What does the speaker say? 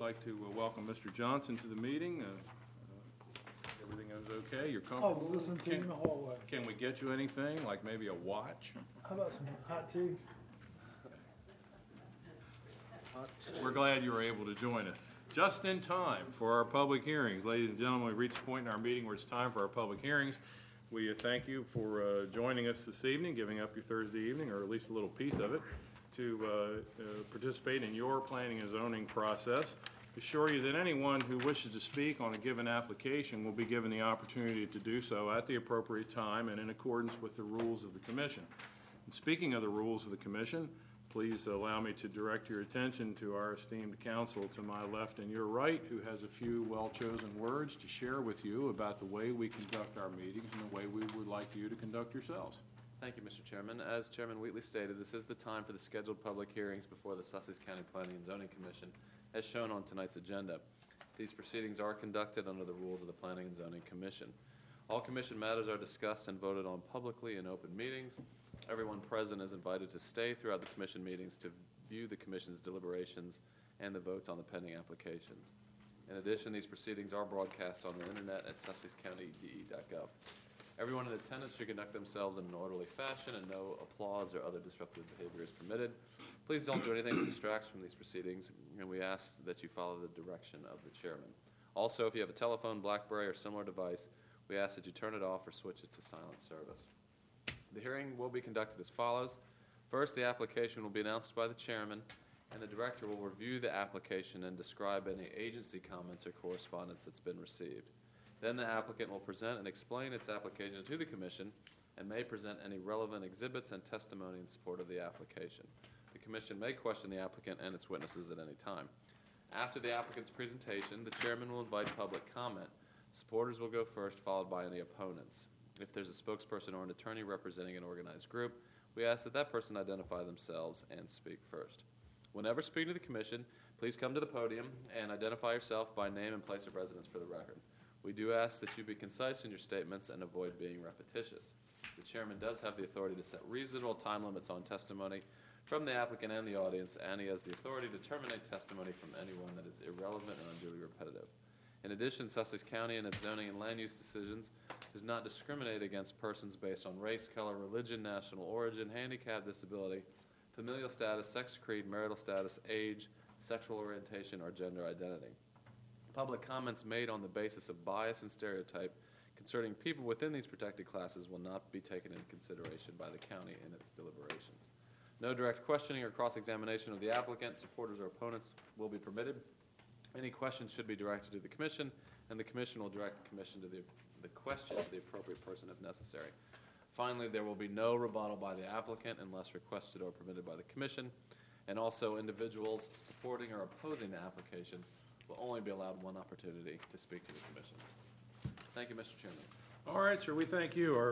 like to welcome Mr. Johnson to the meeting. Everything is okay? You're comfortable? I was listening to you in the hallway. Can we get you anything, like maybe a watch? How about some hot tea? We're glad you were able to join us just in time for our public hearings. Ladies and gentlemen, we reached a point in our meeting where it's time for our public hearings. We thank you for joining us this evening, giving up your Thursday evening, or at least a little piece of it, to participate in your planning and zoning process. Assure you that anyone who wishes to speak on a given application will be given the opportunity to do so at the appropriate time and in accordance with the rules of the Commission. And speaking of the rules of the Commission, please allow me to direct your attention to our esteemed counsel to my left and your right, who has a few well-chosen words to share with you about the way we conduct our meetings and the way we would like you to conduct yourselves. Thank you, Mr. Chairman. As Chairman Wheatley stated, this is the time for the scheduled public hearings before the Sussex County Planning and Zoning Commission, as shown on tonight's agenda. These proceedings are conducted under the rules of the Planning and Zoning Commission. All Commission matters are discussed and voted on publicly in open meetings. Everyone present is invited to stay throughout the Commission meetings to view the Commission's deliberations and the votes on the pending applications. In addition, these proceedings are broadcast on the internet at sussexcountyde.gov. Everyone in attendance should conduct themselves in an orderly fashion, and no applause or other disruptive behavior is permitted. Please don't do anything that distracts from these proceedings, and we ask that you follow the direction of the chairman. Also, if you have a telephone, BlackBerry, or similar device, we ask that you turn it off or switch it to silent service. The hearing will be conducted as follows. First, the application will be announced by the chairman, and the director will review the application and describe any agency comments or correspondence that's been received. Then the applicant will present and explain its application to the Commission and may present any relevant exhibits and testimony in support of the application. The Commission may question the applicant and its witnesses at any time. After the applicant's presentation, the chairman will invite public comment. Supporters will go first, followed by any opponents. If there's a spokesperson or an attorney representing an organized group, we ask that that person identify themselves and speak first. Whenever speaking to the Commission, please come to the podium and identify yourself by name and place of residence for the record. We do ask that you be concise in your statements and avoid being repetitious. The chairman does have the authority to set reasonable time limits on testimony from the applicant and the audience, and he has the authority to terminate testimony from anyone that is irrelevant or unduly repetitive. In addition, Sussex County in its zoning and land use decisions does not discriminate against persons based on race, color, religion, national origin, handicap, disability, familial status, sex, creed, marital status, age, sexual orientation, or gender identity. Public comments made on the basis of bias and stereotype concerning people within these protected classes will not be taken into consideration by the county in its deliberations. No direct questioning or cross-examination of the applicant, supporters, or opponents will be permitted. Any questions should be directed to the Commission, and the Commission will direct the Commission to the question to the appropriate person if necessary. Finally, there will be no rebuttal by the applicant unless requested or permitted by the Commission, and also individuals supporting or opposing the application will only be allowed one opportunity to speak to the Commission. Thank you, Mr. Chairman. All right, sir, we thank you. Our